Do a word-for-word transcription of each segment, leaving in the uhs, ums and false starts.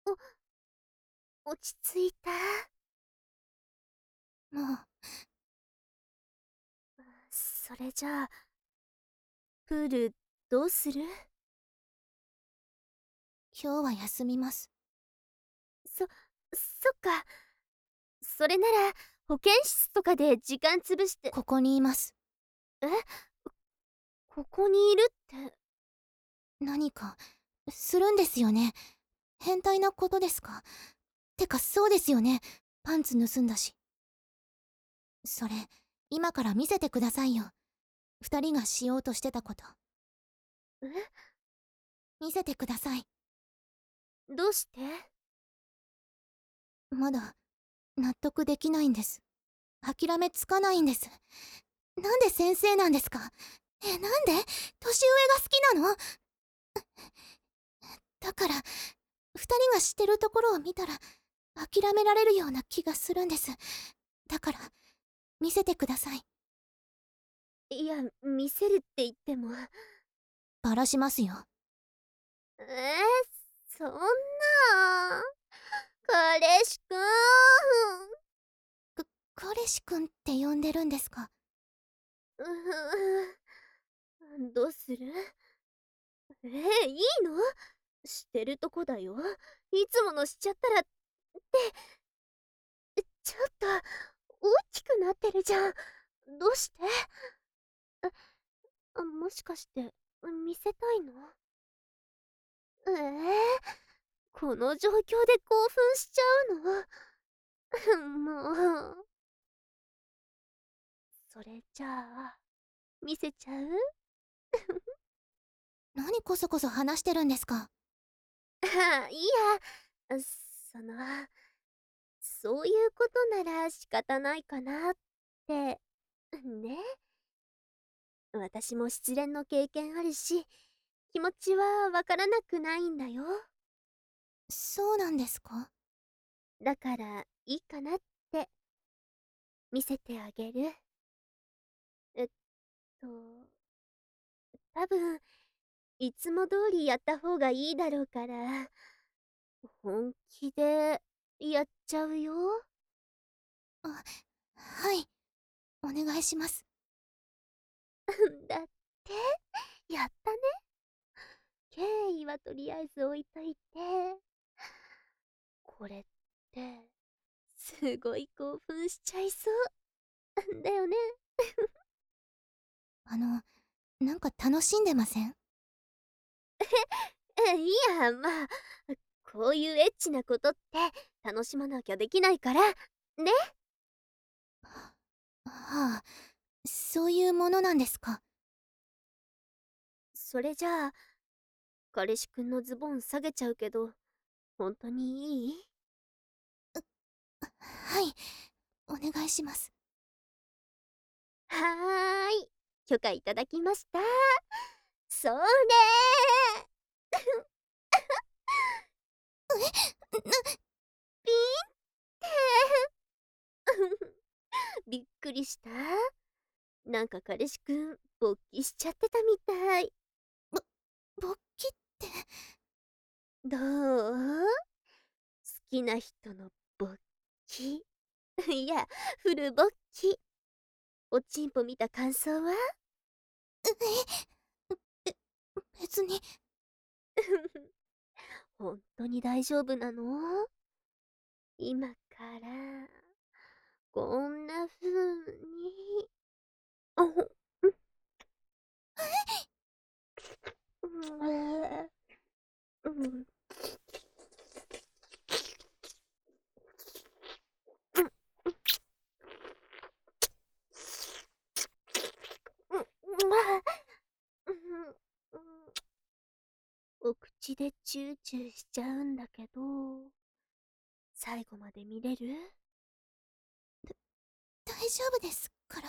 お、落ち着いた？ もう。 それじゃあ、プール、どうする？ 今日は休みます。 そ、そっか。それなら、保健室とかで時間つぶして。 ここにいます。 え？ここにいるって。 何か、するんですよね。変態なことですか？てかそうですよね。パンツ盗んだし。それ、今から見せてくださいよ。二人がしようとしてたこと。 え？ 見せてください。 どうして？ まだ、納得できないんです。諦めつかないんです。なんで先生なんですか？え、なんで？年上が好きなの？だから、二人がしてるところを見たら、諦められるような気がするんです。だから、見せてください。 いや、見せるって言っても。 バラしますよ。 えー、そんな。彼氏くん。 か、彼氏くんって呼んでるんですか？ うふ、どうする？えー、いいの？してるとこだよ。いつものしちゃったらって。ちょっと大きくなってるじゃん。どうして？あ、もしかして見せたいの？ええー、この状況で興奮しちゃうの？もう。それじゃあ見せちゃう？ 何こそこそ話してるんですか？ あ、いいや、その、そういうことなら仕方ないかなって。ね。私も失恋の経験あるし、気持ちはわからなくないんだよ。 そうなんですか？ だからいいかなって見せてあげる。えっと、多分いつも通りやった方がいいだろうから、本気でやっちゃうよ。 あ、はい。お願いします。 だって、やったね。敬意はとりあえず置いといて。これって、すごい興奮しちゃいそう。だよね。 あの、なんか楽しんでません？ え、いや、まあ、こういうエッチなことって楽しまなきゃできないから、ね。 はあ、そういうものなんですか？ それじゃあ、彼氏くんのズボン下げちゃうけど、本当にいい？ はい。お願いします。 はーい。許可いただきました。それピンってびっくりした？なんか彼氏くん勃起しちゃってたみたい。 ぼ、勃起って。 どう？好きな人の勃起いや、フル勃起。おちんぽ見た感想は？ え、別に。 本当に大丈夫なの？今からこんな風に。あほうん、お口でチューチューしちゃうんだけど、最後まで見れる？ 大丈夫ですから。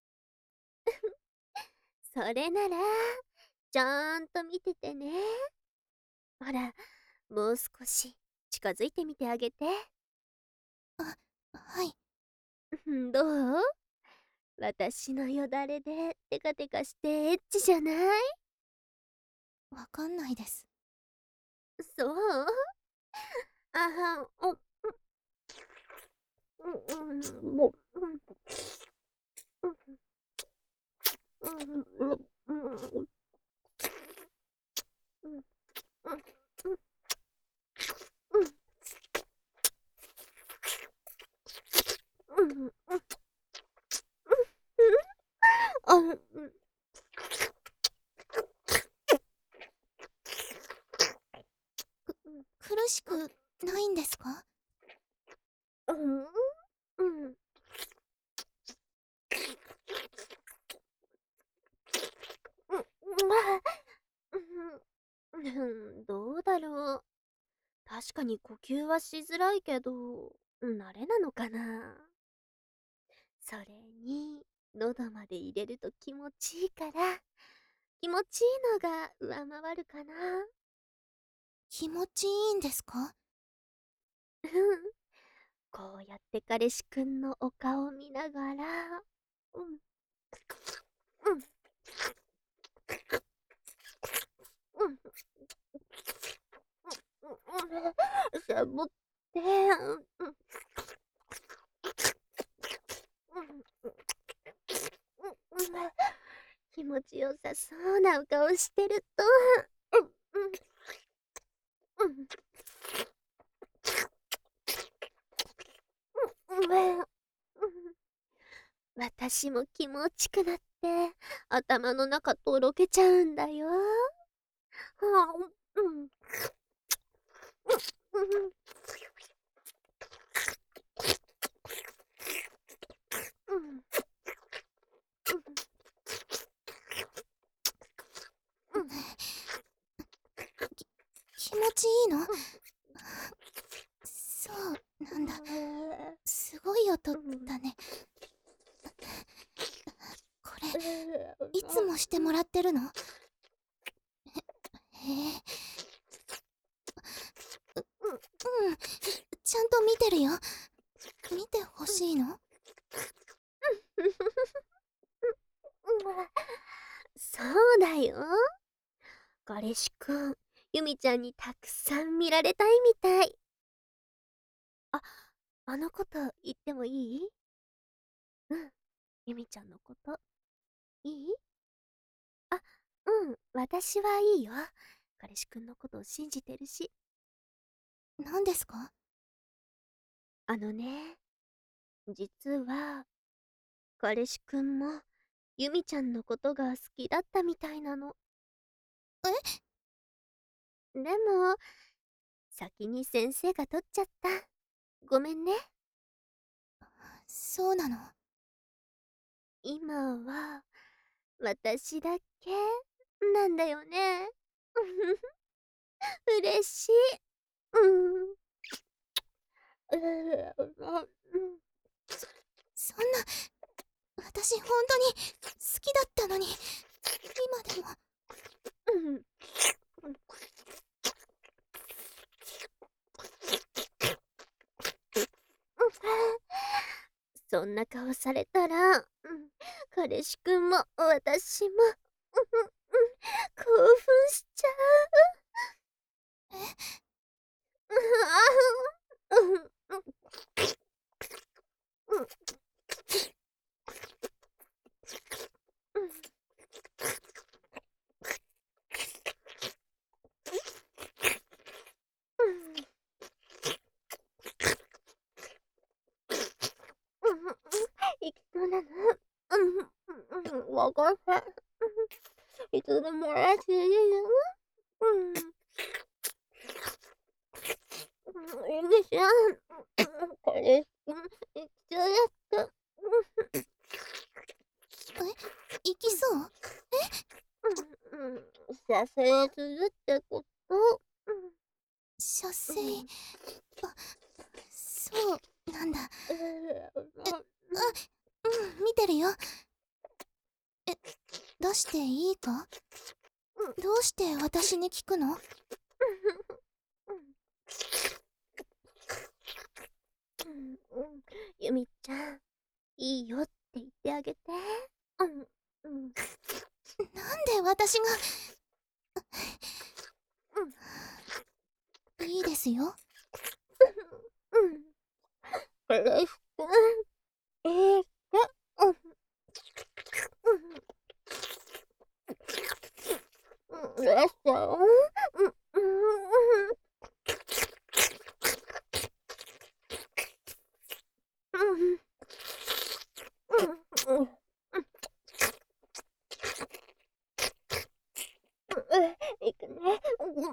それならちゃんと見ててね。ほら、もう少し近づいてみてあげて。 あ、はい。 どう？私のよだれでテカテカしてエッチじゃない？ わかんないです。 そう？ ああ、お、うん、うん、もう、うん、うん、うん、うん、うん、うん、うん、うん、うん、うん、うん、あ、うん、 苦しくないんですか？ うん、うん、うん、うん、うん、どうだろう。確かに呼吸はしづらいけど、慣れなのかな。それに、喉まで入れると気持ちいいから、気持ちいいのが上回るかな。 気持ちいいんですか？ うん。こうやって彼氏くんのお顔を見ながら、うん、うん、うん、うん、うん、サボって、うん、うん、うん、うん、気持ちよさそうなお顔してると、うん、うん、うん、うん、うん、私も気持ちくなって、頭の中とろけちゃうんだよ。はあ、うん、うん、うん、うん、うん、 気持ちいいの？そうなんだ。すごい音だね。これいつもしてもらってるの？へえ。うん、ちゃんと見てるよ。見てほしいの？ そうだよ。彼氏くん、ユミちゃんにたくさん見られたいみたい。あ、あのこと言ってもいい？うん、ユミちゃんのこと。いい？あ、うん、私はいいよ。彼氏くんのことを信じてるし。 何ですか？ あのね、実は、彼氏くんも、ユミちゃんのことが好きだったみたいなの。 え？ でも、先に先生が取っちゃった。ごめんね。 そうなの？ 今は、私だけ、なんだよね。嬉しい。うん。うん。 そんな、私本当に好きだったのに、今でも。 うん。そんな顔されたら、うん、彼氏くんも私も、うん、うん、興奮しちゃえ？ う。うん、うん、うん、うん、うん、うん、いきそうなの。うん、うん、うん、わかった。いつでもらっていいよ。うん。うん、ゆみちゃん、うん、彼氏くん、一緒やった。 え？行きそう？ うん、うん、させられするってこと。 射うん、う精。 ん、 あ、そうなんだ。 うん、 あ、うん、見てるよ。え、出していいか？どうして私に聞くの？ うん、うん、ゆみちゃん、いいよって言ってあげて。うん、うん、 なんで私が。 うん、 いいですよ。 彼氏くん、いいか、うん。うん、レッサー、うん、うん、うん。うん。うん、うん。うん、いくね。うん、うん、うん。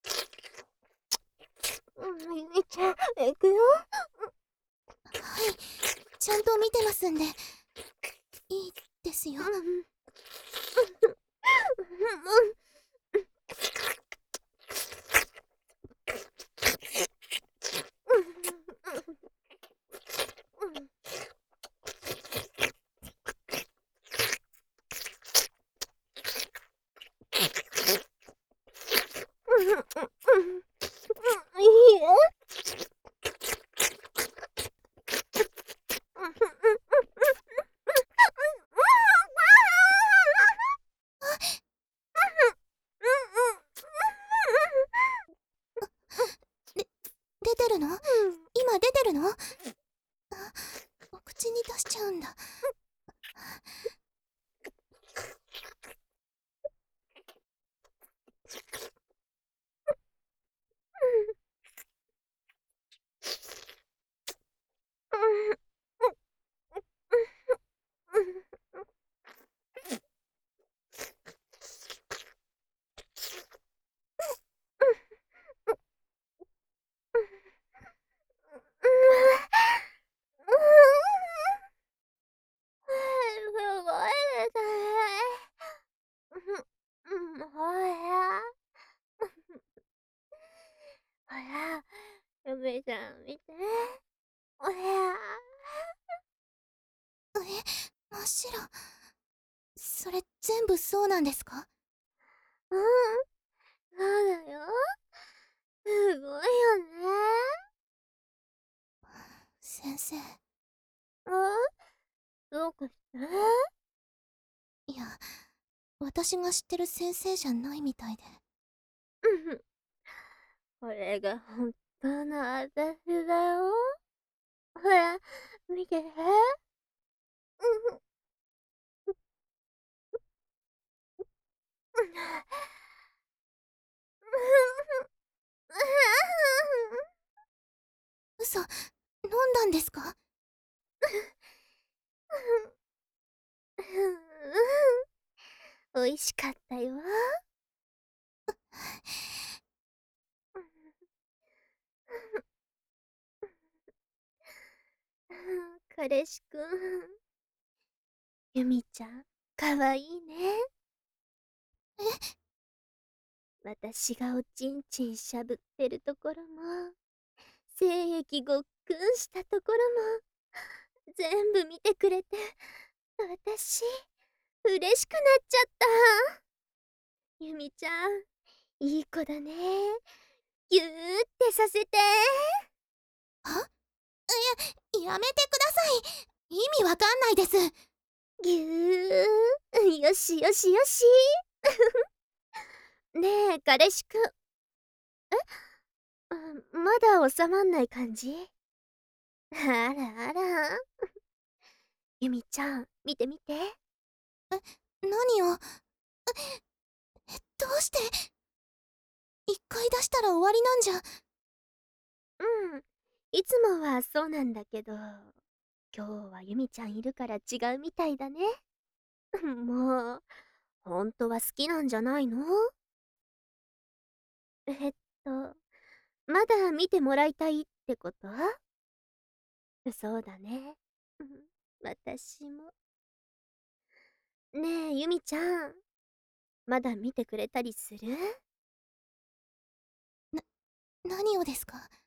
うん、ゆみちゃん、いくよ。 はい、ちゃんと見てますんで。いいですよ。 うん。うん。いいよ。 で、出てるの？今出てるの？あ、お口に出しちゃうんだ。 すごいですね。うん、うん、ほら。ほら、ゆめちゃん見て。ほら。 え、真っ白。それ全部そうなんですか？ うん、そうだよ。すごいよね。 先生。 うん、どうかした？ いや、私が知ってる先生じゃないみたいで。 うん、これが本当の私だよ。ほら、見て。うん。 嘘、飲んだんですか？ おいしかったよ。彼氏くん。ゆみちゃん、かわいいね。 え、 私がおちんちんしゃぶってるところも、精液ごっくんしたところも、全部見てくれて、私、嬉しくなっちゃった。ゆみちゃん、いい子だね。ぎゅーってさせて。 は？いや、やめてください。意味わかんないです。 ぎゅー。よしよしよし。ねえ、彼氏くん。え、あ、まだ収まんない感じ？あらあら。ゆみちゃん、見て見て。 何を？どうして？一回出したら終わりなんじゃ。 うん。いつもはそうなんだけど、今日はゆみちゃんいるから違うみたいだね。もう、本当は好きなんじゃないの？えっと、まだ見てもらいたいってこと？そうだね。うん、私も。ねえ、ゆみちゃん、まだ見てくれたりする？ 何をですか？